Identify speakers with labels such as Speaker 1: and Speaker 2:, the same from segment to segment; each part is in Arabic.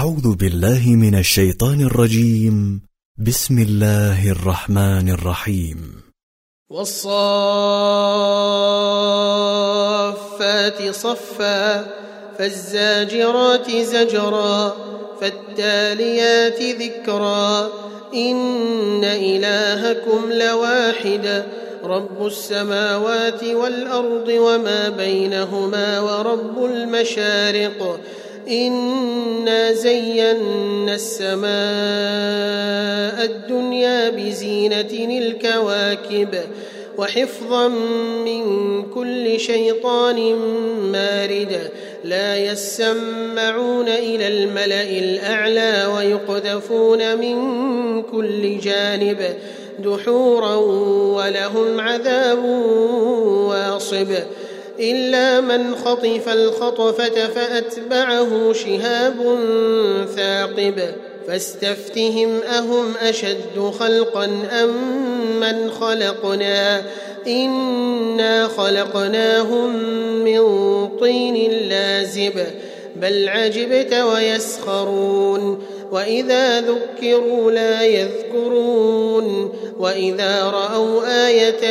Speaker 1: أعوذ بالله من الشيطان الرجيم. بسم الله الرحمن الرحيم.
Speaker 2: والصافات صفا فالزاجرات زجرا فالتاليات ذكرا إن إلهكم لواحد رب السماوات والأرض وما بينهما ورب المشارق إنا زينا السماء الدنيا بزينة الكواكب وحفظا من كل شيطان مارد لا يسمعون إلى الملأ الأعلى ويقذفون من كل جانب دحورا ولهم عذاب واصب إلا من خطف الخطفة فأتبعه شهاب ثاقب فاستفتهم أهم أشد خلقا أم من خلقنا إنا خلقناهم من طين لازب بل عجبت ويسخرون وإذا ذكروا لا يذكرون وإذا رأوا آية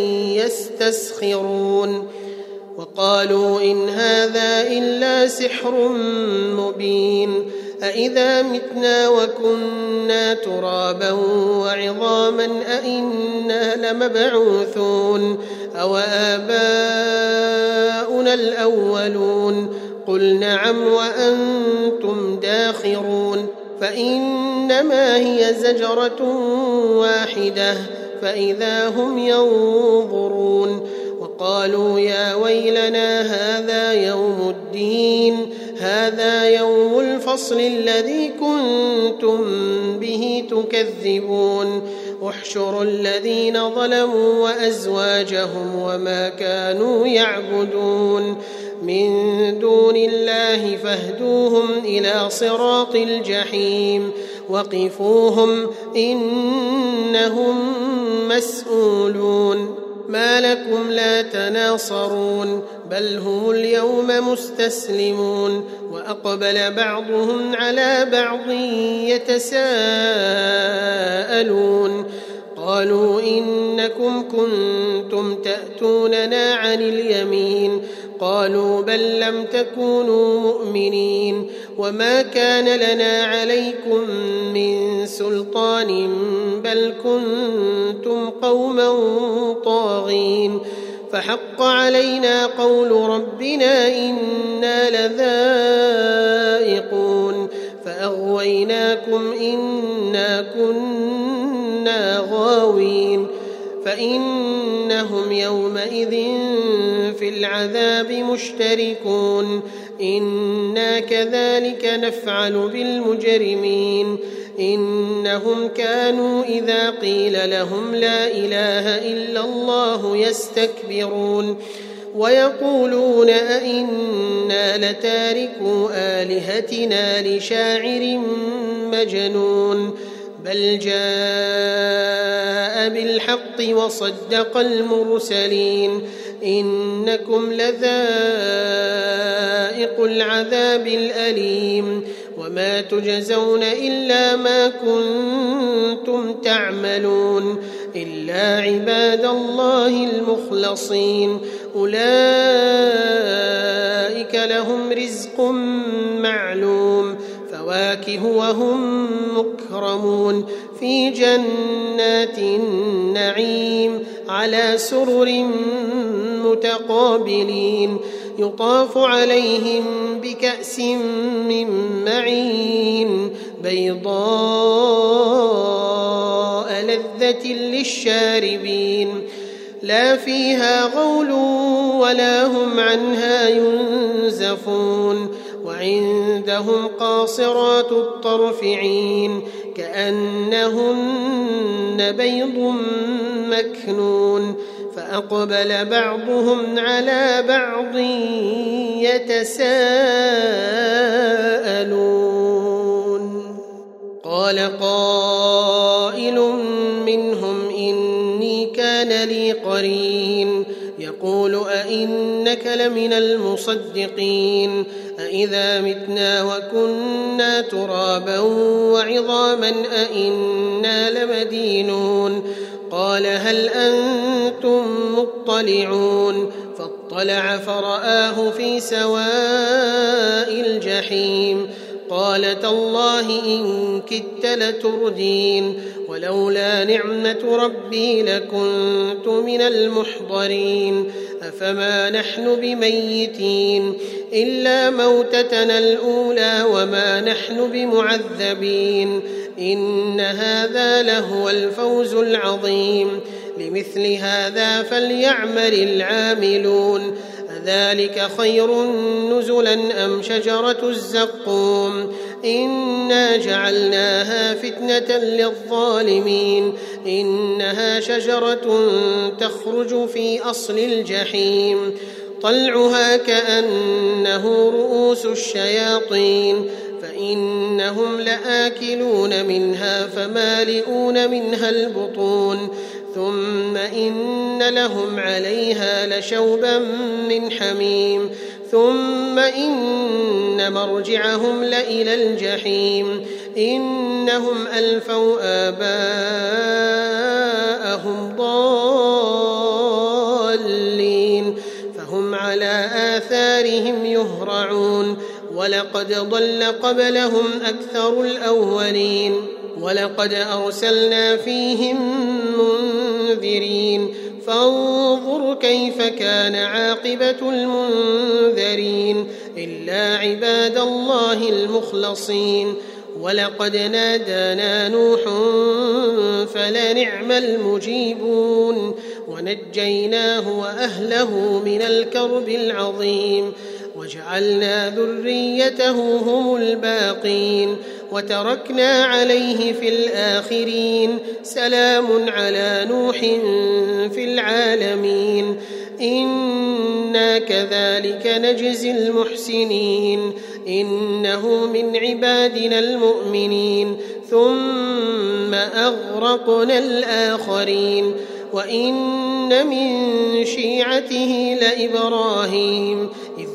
Speaker 2: يستسخرون وقالوا إن هذا إلا سحر مبين أإذا متنا وكنا ترابا وعظاما أإنا لمبعوثون أو آباؤنا الأولون قل نعم وأنتم داخرون فإنما هي زجرة واحدة فإذا هم ينظرون وقالوا يا ويلنا هذا يوم الدين هذا يوم الفصل الذي كنتم به تكذبون احشروا الذين ظلموا وأزواجهم وما كانوا يعبدون من دون الله فاهدوهم إلى صراط الجحيم وقفوهم إنهم مسؤولون ما لكم لا تناصرون بل هم اليوم مستسلمون وأقبل بعضهم على بعض يتساءلون قالوا إنكم كنتم تأتوننا عن اليمين قالوا بل لم تكونوا مؤمنين وما كان لنا عليكم من سلطان بل كنتم قوما طاغين فحق علينا قول ربنا إنا لذائقون فأغويناكم إنا كنا غاوين فإنهم يومئذ في العذاب مشتركون إنا كذلك نفعل بالمجرمين إنهم كانوا إذا قيل لهم لا إله إلا الله يستكبرون ويقولون أئنا لتاركو آلهتنا لشاعر مجنون بل جاء بالحق وصدق المرسلين إنكم لذائق العذاب الأليم وما تجزون إلا ما كنتم تعملون إلا عباد الله المخلصين أولئك لهم رزق معلوم فواكه وهم مكرمون في جنات النعيم على سرر متقابلين يطاف عليهم بكأس من معين بيضاء لذة للشاربين لا فيها غول ولا هم عنها ينزفون وعندهم قاصرات الطرف عين كأنهن بيض مكنون فأقبل بعضهم على بعض يتساءلون قال قائل منهم إني كان لي قرين يقول يقول أئنك لمن المصدقين أئذا متنا وكنا ترابا وعظاما أئنا لمدينون قال هل أنتم مطلعون فاطلع فرآه في سواء الجحيم قال تالله إن كدت لتردين ولولا نعمة ربي لكنت من المحضرين أفما نحن بميتين إلا موتتنا الأولى وما نحن بمعذبين إن هذا لهو الفوز العظيم لمثل هذا فليعمل العاملون أذلك خير نزلا أم شجرة الزقوم إنا جعلناها فتنة للظالمين إنها شجرة تخرج في أصل الجحيم طلعها كأنه رؤوس الشياطين فإنهم لآكلون منها فمالئون منها البطون ثم إن لهم عليها لشوبا من حميم ثم إن مرجعهم لإلى الجحيم إنهم ألفوا آباءهم ضالين فهم على آثارهم يهرعون ولقد ضل قبلهم أكثر الأولين ولقد أرسلنا فيهم منذرين فانظر كيف كان عاقبة المنذرين إلا عباد الله المخلصين ولقد نادانا نوح فلنعم المجيبون ونجيناه وأهله من الكرب العظيم وجعلنا ذريته هم الباقين وتركنا عليه في الآخرين سلام على نوح في العالمين إنا كذلك نجزي المحسنين إنه من عبادنا المؤمنين ثم أغرقنا الآخرين وإن من شيعته لإبراهيم إذ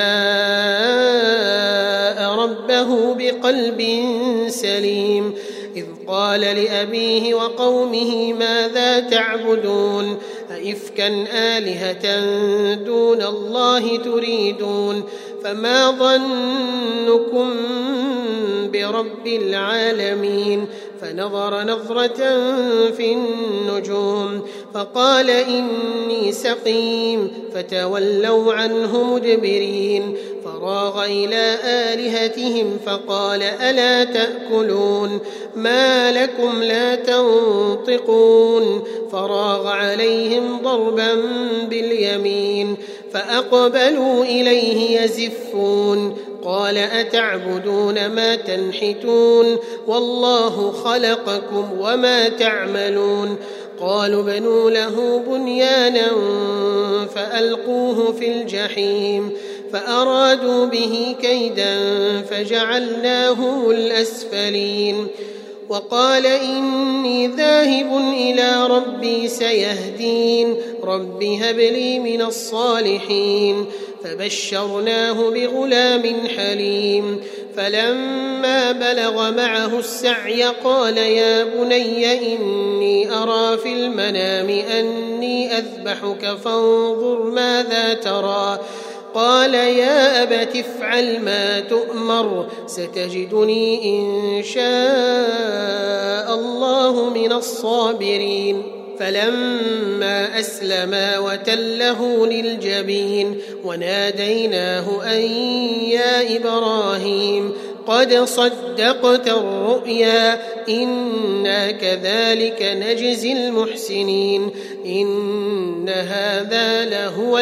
Speaker 2: جاء ربه بقلب سليم إذ قال لأبيه وقومه ماذا تعبدون أئفكا آلهة دون الله تريدون فما ظنكم برب العالمين فنظر نظرة في النجوم فقال إني سقيم فتولوا عنه مدبرين فراغ إلى آلهتهم فقال ألا تأكلون ما لكم لا تنطقون فراغ عليهم ضربا باليمين فأقبلوا إليه يزفون قال أتعبدون ما تنحتون والله خلقكم وما تعملون قالوا بنوا له بنيانا فألقوه في الجحيم فأرادوا به كيدا فجعلناهم الأسفلين وقال إني ذاهب إلى ربي سيهدين رب هب لي من الصالحين فبشرناه بغلام حليم فلما بلغ معه السعي قال يا بني إني أرى في المنام أني أذبحك فانظر ماذا ترى قال يا أبت افعل ما تؤمر ستجدني إن شاء الله من الصابرين فلما أسلما وتله للجبين وناديناه أن يا إبراهيم قد صدقت الرؤيا إنا كذلك نجزي المحسنين إن هذا لهو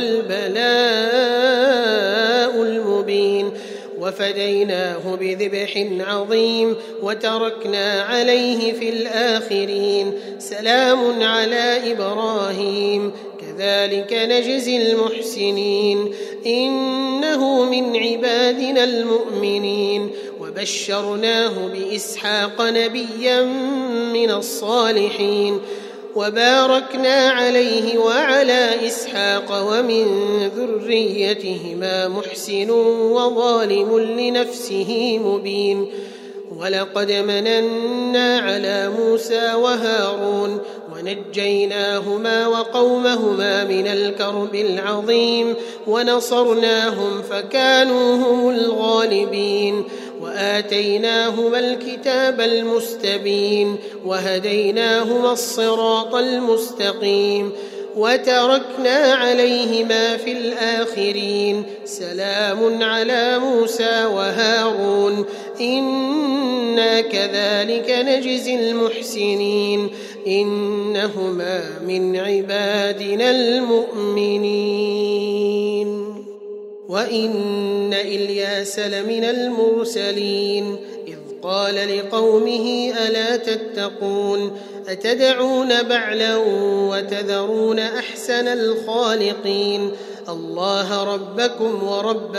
Speaker 2: البلاء المبين وفديناه بذبح عظيم وتركنا عليه في الآخرين سلام على إبراهيم كذلك نجزي المحسنين إنه من عبادنا المؤمنين وبشرناه بإسحاق نبيا من الصالحين وباركنا عليه وعلى إسحاق ومن ذريتهما محسن وظالم لنفسه مبين ولقد مننا على موسى وهارون ونجيناهما وقومهما من الكرب العظيم ونصرناهم فكانوا هم الغالبين وآتيناهما الكتاب المستبين وهديناهما الصراط المستقيم وتركنا عليهما في الآخرين سلام على موسى وهارون إنا كذلك نجزي المحسنين إنهما من عبادنا المؤمنين وإن إلياس لمن المرسلين إذ قال لقومه ألا تتقون أتدعون بعلا وتذرون أحسن الخالقين الله ربكم ورب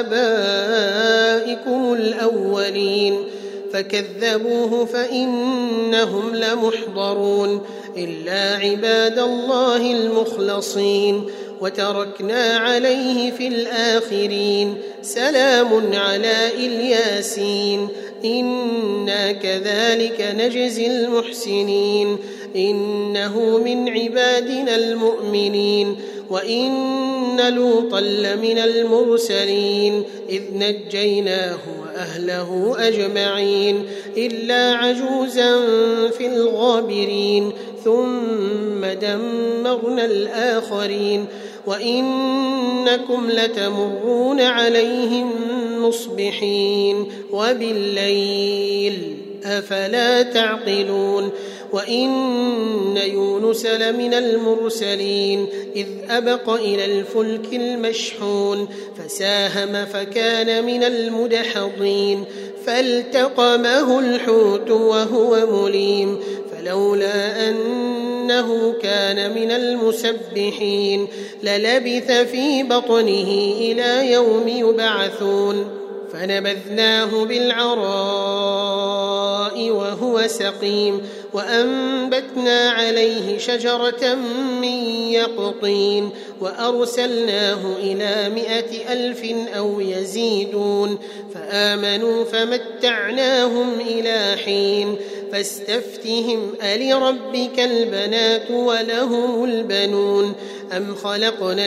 Speaker 2: آبائكم الأولين فكذبوه فإنهم لمحضرون إلا عباد الله المخلصين وتركنا عليه في الآخرين سلام على الياسين إنا كذلك نجزي المحسنين إنه من عبادنا المؤمنين وإن لوطا لمن المرسلين إذ نجيناه وأهله أجمعين إلا عجوزا في الغابرين ثم دمرنا الآخرين وإنكم لتمرون عليهم مصبحين وبالليل أفلا تعقلون وإن يونس لمن المرسلين إذ أبق إلى الفلك المشحون فساهم فكان من المدحضين فالتقمه الحوت وهو مليم فلولا أنه كان من المسبحين للبث في بطنه إلى يوم يبعثون فنبذناه بالعراء وهو سقيم وأنبتنا عليه شجرة من يقطين وأرسلناه إلى 100,000 أو يزيدون فآمنوا فمتعناهم إلى حين فاستفتهم ألربك البنات ولهم البنون أم خلقنا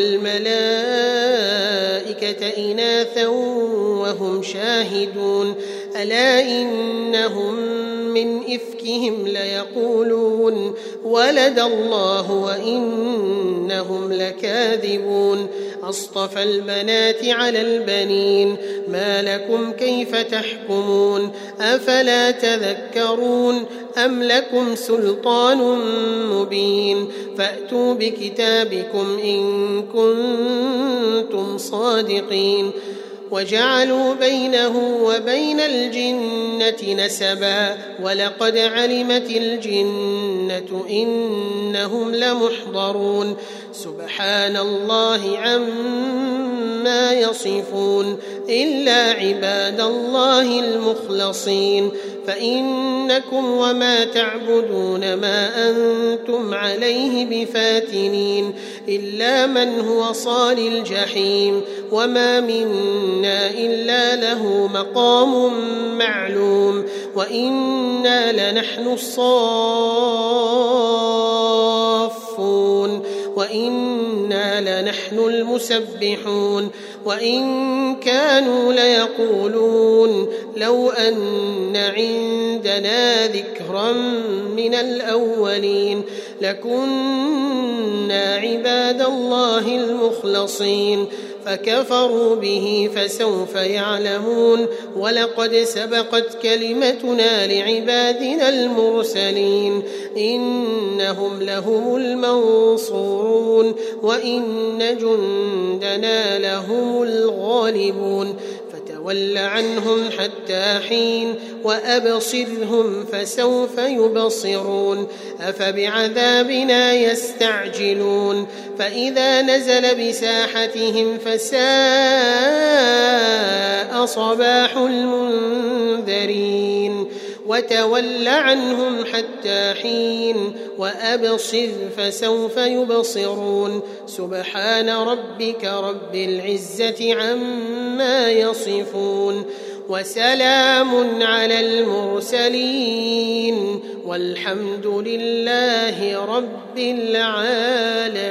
Speaker 2: الملائكة إناثا وهم شاهدون ألا إنهم من إفكهم ليقولون ولد الله وإنهم لكاذبون أصطفى البنات على البنين ما لكم كيف تحكمون أفلا تذكرون أم لكم سلطان مبين فأتوا بكتابكم إن كنتم صادقين وجعلوا بينه وبين الجنة نسبا ولقد علمت الجنة إنهم لمحضرون سبحان الله عما يصفون إلا عباد الله المخلصين فإنكم وما تعبدون ما أنتم عليه بفاتنين إلا من هو صال الجحيم وما منا إلا له مقام معلوم وإنا لنحن الصافون وإنا لنحن المسبحون وإن كانوا ليقولون لو أن عندنا ذكرا من الأولين لكنا عباد الله المخلصين فكفروا به فسوف يعلمون ولقد سبقت كلمتنا لعبادنا المرسلين إنهم لهم المنصورون وإن جندنا لهم الغالبون فتول عنهم حتى حين وأبصرهم فسوف يبصرون أفبعذابنا يستعجلون فإذا نزل بساحتهم فساء صباح المنذرين وتول عنهم حتى حين وأبصر فسوف يبصرون سبحان ربك رب العزة عما يصفون وسلام على المرسلين والحمد لله رب العالمين.